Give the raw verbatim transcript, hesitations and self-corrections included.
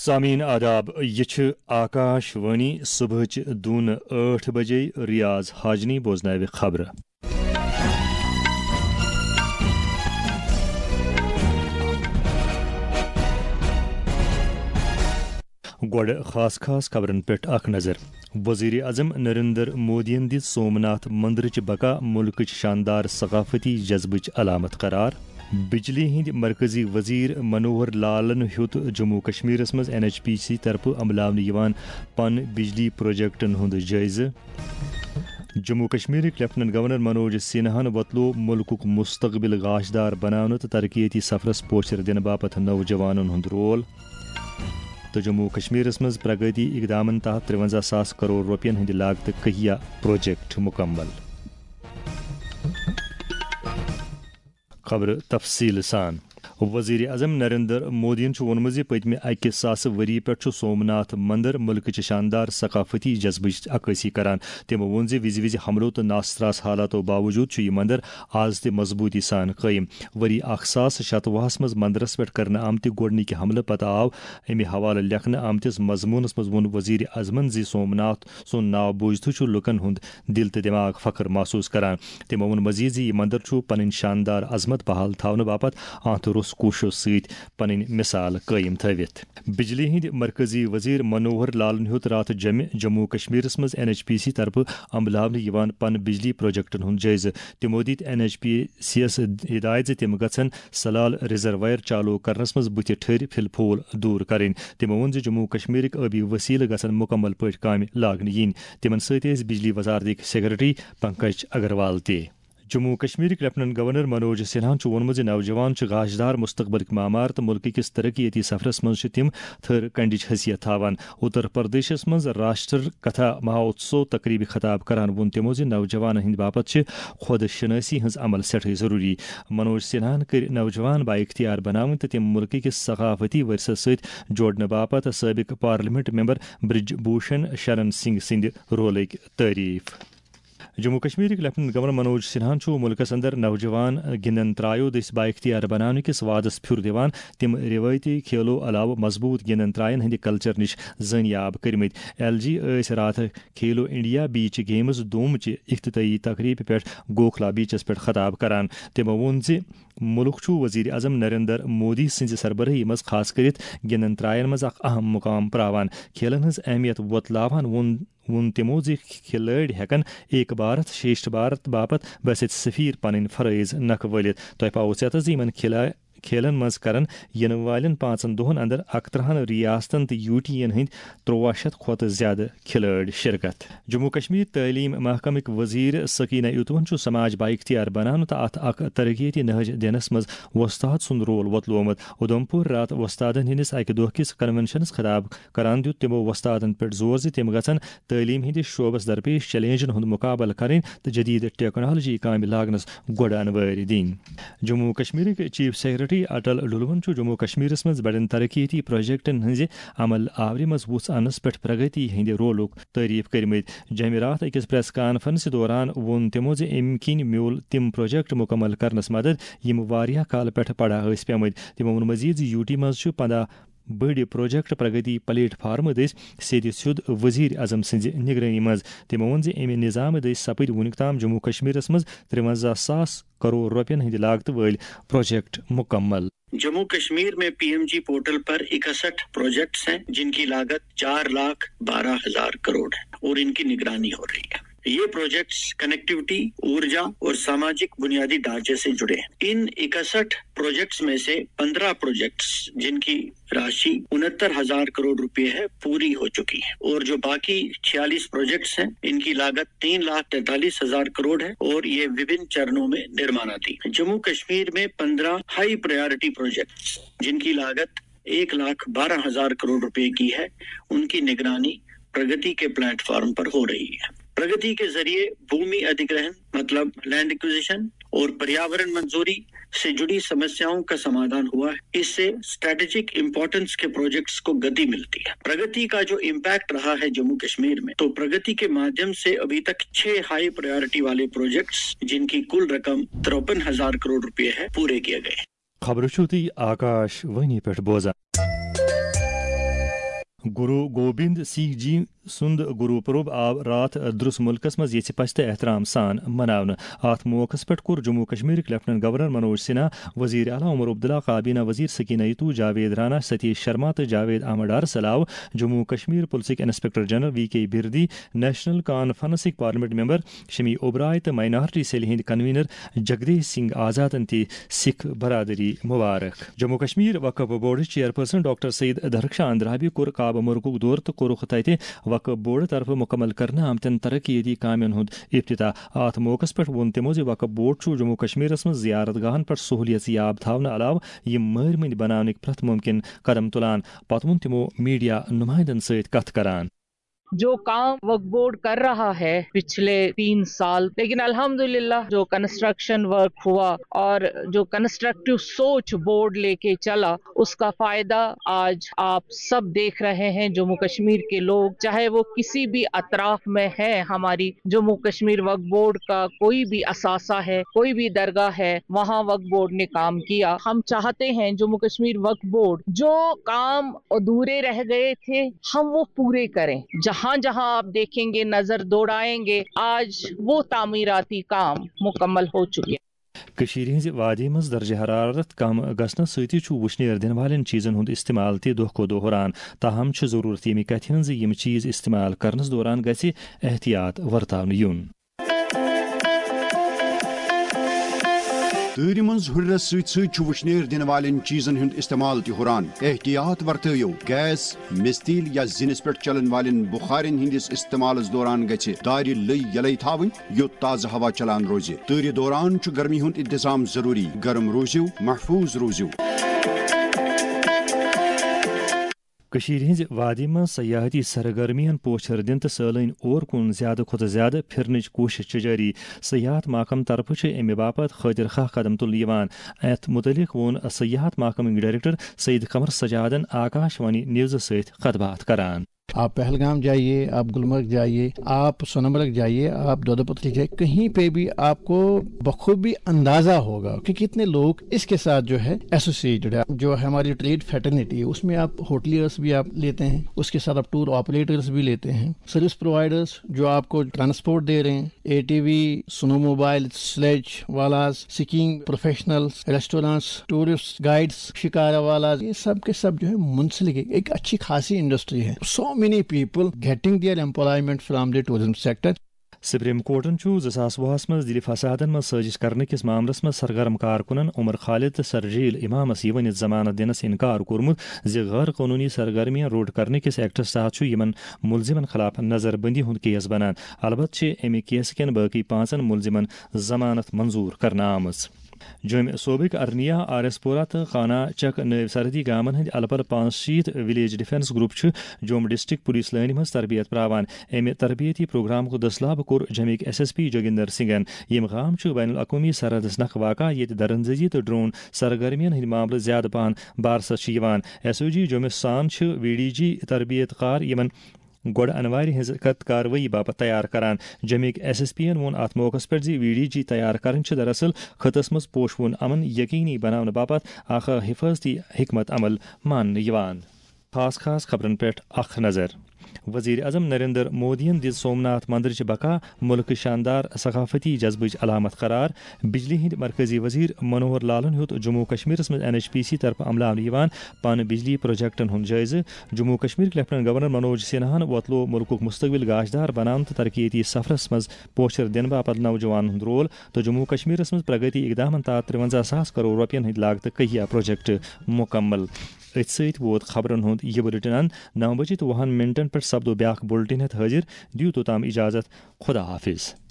سامعین آداب، یہ آکاش وانی صبح دون ٹھ بجے ریاض حاجنی بوزنائے خبر. گوڑ خاص خاص خبرن پہ اخ نظر. وزیر اعظم نریندر مودین دِژ سومناتھ مندرچ بقا ملکچ شاندار ثقافتی جذبچ علامت قرار. بجلی ہند مرکزی وزیر منوہر لالن ہیوت جموں کشمیرس مز این ایچ پی سی طرف عملاونہ یوان پن بجلی پروجیکٹن ہند جائزہ. جموں کشمیرک لیفٹننٹ گورنر منوج سنہاہن ووتلو ملکک مستقبل گاشدار بنانے تو ترقیتی سفرس پوچھر دن باپت نوجوانن ہند رول. تو جموں کشمیرس مز پرگتی اقدامن تحت ترونزہ ساس کروڑ روپین ہند لاگت کہیا پروجیکٹ مکمل. خبر تفصیل سان. وزیر اعظم نریندر مودین وونمت زِ پتمہ اکہ ساس وری پہ سومناتھ مندر ملکچ شاندار ثقافتی جذبچ عکاسی کران. تمو وون زِ وز وز حملوں تو ناستراس حالاتو باوجود یہ مندر آز تہ مضبوطی سان قائم. وری اخ ساس شتوہس مز مندرس پہ کرنے آمتہ گوڈنک حملہ پتہ آو امہ حوالہ لکھنہ آمتس مضمونس مز وون وزیر اعظمن زِ سومناتھ سن ناو بوزتھ لکن ہند دل تو دماغ فخر محسوس کران. تمو وون مزید زِ یہ مندر پنن شاندار عظمت بحال تھونہ باپت اتھ روس کوششو ست پنن مثال قائم تھوت. بجلی ہند مرکزی وزیر منوہر لالن ہیوت رات جمع جموں کشمیرس مز این ایچ پی سی طرف عملاونہ یوان پن بجلی پروجیکٹن ہند جائزہ. تمو دت این ایچ پی سی یس ہدایت زِ تم گژھن سلال ریزرویر چالو کرنس مز بتھ ٹھر پھل پھول دور کریں. تمو وون زِ جموں کشمیرک آبی وسیلہ گژھن مکمل پٲٹھۍ کامہِ لاگنہٕ یِنۍ. تمن سۭتۍ ٲسۍ بجلی وزارتٕکۍ سیکرٹری پنکج اگروال تہِ. جموں کشمیرک لیفٹننٹ گورنر منوج سنہاہن وونمت زِ نوجوان گاشدار مستقبلک معمار تو ملک کس ترقیتی سفرس مز تم تھر کنڈچ حیثیت تھاوان. اتر پردیشس مز راشٹر کتھا مہوتسو تقریبی خطاب کران وون تمو زِ نوجوان ہند باپت خود شناسی ہز عمل سٹھے ضروری. منوج سنہاہن کر نوجوان با اختیار بناون تو تم ملک کس ثقافتی ورثس ست جوڑنے باپت سابق پارلیمنٹ ممبر برج بھوشن شرن سنگھ سند رولک تعریف. جموں کشمیرک لیفٹننٹ گورنر منوج سنہاہن ملکس اندر نوجوان گندن ترایو دس با اختیار بنانے کس وعدس پھر دیوان. تم روایتی کھیلو علاوہ مضبوط گندن ترائن ہند کلچر نش زنیاب کرمت. ایل جی اس رات کھیلو انڈیا بیچ گیمز دومچہ افتتاحی تقریب پہ گوکھلا بیچس پہ خطاب کران. تمو وون زِ ملک وزیر اعظم نریندر مودی سز سربراہی مز خاص کرت گندن ترائن مز اخ اہم مقام پراوان. کھیلن ہز اہمیت وتلاوان وون وون تمو زِ کھلٲڑۍ ہیکن ایک بھارت شریشٹھ بھارت باپت بسِتھ سفیر پنٕنۍ فرٲیض نکھٕ وٲلِتھ. تۄہہِ پاوو ژےٚ زِ یِمن کھِلا کھیلن مز کرن ین والن پانچن دہن اندر اکترہن ریاستن تو یو ٹی ین ہند ترواہ شیت کھت زیادہ کھلٲڑۍ شرکت. جموں کشمیر تعلیم محکمک وزیر سکینہ یوتون سماج با اختیار بنان تو ات اخ ترقیتی نہج دنس مز وستاد سند رول وتلومت. ادھمپور رات وستادن ہندس اکہ دہ کس کنونشنس خطاب کران دیت تمو وستادن پہ زور زِ تم گژھن تعلیم ہندس شعبس درپیش چیلنجن ہند مقابلہ کریں تو جدید ٹیکنالوجی کامہ لاگنس گۄڈ انوٲرۍ دِنۍ. جموں کشمیرک چیف سیکرٹری اٹل ڈلون جموں کشمیرس مز بڑن ترقیتی پروجیکٹن ہز عمل آوری مز وس انس پہ پرگتی ہند رولک تعریف کرمت. جمعرات اکس پریس کانفرنس دوران وون تمو زِ امہ کن میول تم پروجیکٹ مکمل کرنس مدد یم واریاہ کال پہ پڑا ٲسۍ پیمٕتۍ. تمو وون مزید زِ یو ٹی مز پندہ بڑ پروجیکٹ پرگتی پلیٹ فارم دس سیدِ سیود وزیر اعظم سز نگرانی مز. تمو وون زِ امہ نظام دس سپد ونیک تام جموں کشمیرس مز ترونزہ ساس کروڑ روپین ہند لاگت ول پروجیکٹ مکمل. جموں کشمیر میں پی ایم جی پورٹل پر اکسٹھ پروجیکٹس ہیں جن کی لاگت چار لاکھ بارہ ہزار کروڑ ہے اور ان کی نگرانی ہو رہی ہے. یہ پروجیکٹس کنیکٹیوٹی، اورجا اور ساماجک بنیادی ڈھانچے سے جڑے ہیں. ان اکسٹھ پروجیکٹس میں سے پندرہ پروجیکٹس جن کی راشی انہتر ہزار کروڑ روپے ہے پوری ہو چکی ہے اور جو باقی چھیالیس پروجیکٹس ہیں ان کی لاگت تین لاکھ تینتالیس ہزار کروڑ ہے اور یہ وبھن چرنوں میں نرماناتی. جموں کشمیر میں پندرہ ہائی پرائیورٹی پروجیکٹس جن کی لاگت ایک لاکھ بارہ ہزار کروڑ روپے کی ہے ان کی نگرانی پرگتی کے پلیٹ فارم پر ہو رہی ہے. پرگتی کے ذریعے بھومی ادھگرہن مطلب لینڈ ایکوزیشن اور پریاورن منظوری سے جڑی سمسیاؤں کا سمادھان ہوا ہے. اس سے اسٹریٹجک امپورٹنس کے پروجیکٹس کو گتی ملتی ہے. پرگتی کا جو امپیکٹ رہا ہے جموں کشمیر میں تو پرگتی کے مادھیم سے ابھی تک چھ ہائی پرائیورٹی والے پروجیکٹس جن کی کل رقم ترپن ہزار کروڑ روپے ہے پورے کیے گئے. خبر چھو تی آکاش وانی پہ بوزان. گرو گوبند سنگھ جی سند گرو پرب آو رات درس ملکس مز یھ پش تہ احترام سان مناونہ. ات موقع پہ کور جموں کشمیر لیفٹنٹ گورنر منوج سنہا، وزیر اعلیٰ عمر عبداللہ، کابینہ وزیر سکینہ یتو، جاوید رانا، ستیش شرما تو جاوید احمد ارسل آو جموں کشمیر پولیسک inspector general V K Birdi, national کانفرنسک پارلیمنٹ ممبر شمی اوبرائے تو مائنارٹی سیل ہند کنوینر جگدیش سنگھ آزادن تہ سکھ برادری مبارک. جموں کشمیر وقف board chairperson doctor Syed Darakhshan Andrabi کور کعبہ ملکک دور تو کورخ تتہ وقف بورڈ طرف مکمل کرنے آمتن ترقیتی کامین ہند افتتاح. ات موقع پہ وون تمو زِ وقف بورڈ چھ جموں کشمیرس من زیارت گاہن پہ سہولیت یاب تھونہ علاوہ یم مٲرۍ مٕنٛدۍ بناونٕکۍ پرٛٮ۪تھ ممکن قدم تلان. پتہٕ ووٚن تمو میڈیا نمائندن سۭتۍ کتھ کران. جو کام وقف بورڈ کر رہا ہے پچھلے تین سال، لیکن الحمدللہ جو کنسٹرکشن ورک ہوا اور جو کنسٹرکٹیو سوچ بورڈ لے کے چلا، اس کا فائدہ آج آپ سب دیکھ رہے ہیں. جموں کشمیر کے لوگ چاہے وہ کسی بھی اطراف میں ہے، ہماری جموں کشمیر وقف بورڈ کا کوئی بھی اثاثہ ہے، کوئی بھی درگاہ ہے، وہاں وقف بورڈ نے کام کیا. ہم چاہتے ہیں جموں کشمیر وقف بورڈ جو کام ادھورے رہ گئے تھے ہم وہ پورے کریں. جہاں جہاں آپ دیکھیں گے، نظر دوڑائیں گے، آج وہ تعمیراتی کام مکمل ہو چکے. کشیر ہز وادی مز درجہ حرارت کم گھنس ستھی وشنیر دن والن چیزن ہند استعمال تہ دہ کھو دہ ہران. تاہم ضرورت یمہ کتھ ہن یم چیز استعمال کرنس دوران گژھِ احتیاط ورتاونہٕ یُن. تۭرِ منٛز ہُرس سۭتۍ سۭتۍ چھُ وُشنیر دِنہٕ والٮ۪ن چیٖزن ہُنٛد استعمال تہِ ہُران. احتیاط ورتٲیِو. گیس، مستیل یا زِنِس پٮ۪ٹھ چلن والٮ۪ن بُخارٮ۪ن ہٕنٛدِس استعمالس دوران گژھِ دارِ لٔے یلے تھاوٕنۍ یوٚت تازٕ ہوا چلان روزِ. تۭرِ دوران چھُ گرمی ہُنٛد انتظام ضروٗری. گرم روٗزِو، محفوٗظ روٗزِو. کشیر ہز وادی من سیاحتی سرگرمیاں پوچھر دن تو سالین اور کن زیادہ کھت زیادہ پھرنچ کوشش جاری. سیاحت محکمہ طرف امہ باپت خاطر خواہ قدم تلن. ات متعلق وون سیاحت محکمہ ڈائریکٹر سعید قمر سجادن آکاش وانی نیوز ست خط بات کران. آپ پہلگام جائیے، آپ گلمرگ جائیے، آپ سونمرگ جائیے، آپ دودھا پتری جائیے، کہیں پہ بھی آپ کو بخوبی اندازہ ہوگا کہ کتنے لوگ اس کے ساتھ جو ہے ایسوسیٹڈ ہے. جو ہماری ٹریڈ فیٹرنیٹی ہے اس میں آپ ہوٹلیئرس بھی آپ لیتے ہیں، اس کے ساتھ آپ ٹور آپریٹرس بھی لیتے ہیں، سروس پرووائڈرس جو آپ کو ٹرانسپورٹ دے رہے ہیں، اے T V, snowmobile, sledge والاز، skiing professionals, restaurants, tourist guides, shikara والاز، یہ سب کے سب جو ہے منسلک ہے. ایک اچھی خاصی انڈسٹری ہے. So many people getting their employment from the tourism sector. Supreme کورٹن زاس وُہس مز دل فسادن مز سازش کرنے کس معاملس مز سرگرم کارکنن عمر خالد تو سرجیل امامس یہ ونت ضمانت دنس انکار کورمت زِ غیر قانونی سرگرمیاں روڈ کرنے کس ایکٹس تحت یمن ملزمن خلاف نظر بندی ہند کیس بنان. البتہ امہ کیس کن باقی پانچن ملزمن ضمانت منظور کرنا آمٕژ. جوم صوبک ارنیا، آر ایس پورہ تو خانہ چک نو سردی گامن ہند الپل پانچ شیت ولیج ڈیفینس گروپ جوم ڈسٹرکٹ پولیس لائن مز تربیت پراوان. امہ تربیتی پروگرام کو دسلاب کور جمک ایس ایس پی جوگندر سنگھن. یم گام بین الاقوامی سرحدس نکھ واقع یت درندزی تو ڈرون سرگرمین ہند معاملہ زیادہ پہن بارسس یوان. ایس او جی جومس سان وی ڈی جی تربیت کار یمن گوڑ انوار ہز کاروی باپت تیار کران. جمک ایس ایس پی ین وون ات موقع پہ وی ڈی جی تیار کرن دراصل خطس مز پوشون امن یقینی بنانے باپت اخ حفاظتی حکمت عمل ماننے یوان. خاص خاص خبرن پہ اخ نظر. وزیر اعظم نریندر مودین دِژ سومناتھ مندرچ بقا ملک شاندار ثقافتی جذبٕچ علامت قرار. بجلی ہند مرکزی وزیر منوہر لالن ہیوت جموں کشمیرس مز این ایچ پی سی طرف عملاونہٕ یوان پن بجلی پروجیکٹن ہند جائزہ. جموں کشمیر لیفٹنٹ گورنر منوج سنہاہن ووتلو ملکک مستقبل گاشدار بناون تو ترقیتی سفرس مز پوچھر دن باپت نوجوان ہند رول تو جموں کشمیرس مز پرگتی اقدامن تحت ترونزہ ساس کروڑ روپین ہند لاگت کہیا پروجیکٹ مکمل. ات ست ووت خبرن ہند یہ بلٹن نو بجے تو وہن منٹن پہ سپدو بیاکھ بلٹن ہت حاضر. دیو توتام اجازت. خدا حافظ.